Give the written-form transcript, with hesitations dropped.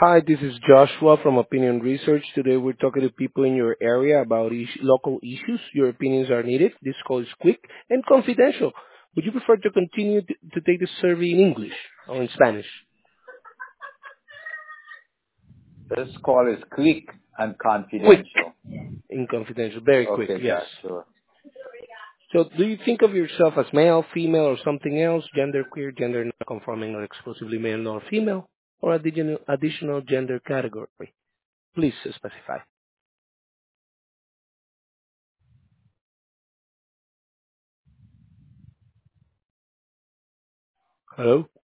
Hi, this is Joshua from Opinion Research. Today we're talking to people in your area about local issues. Your opinions are needed. This call is quick and confidential. Would you prefer to continue to take the survey in English or in Spanish? This call is quick and Quick confidential. and confidential. Very quick, Okay, yes. Joshua. So do you think of yourself as male, female, or something else, gender queer, gender non-conforming, or exclusively male or female, or additional gender category? Please specify. Hello?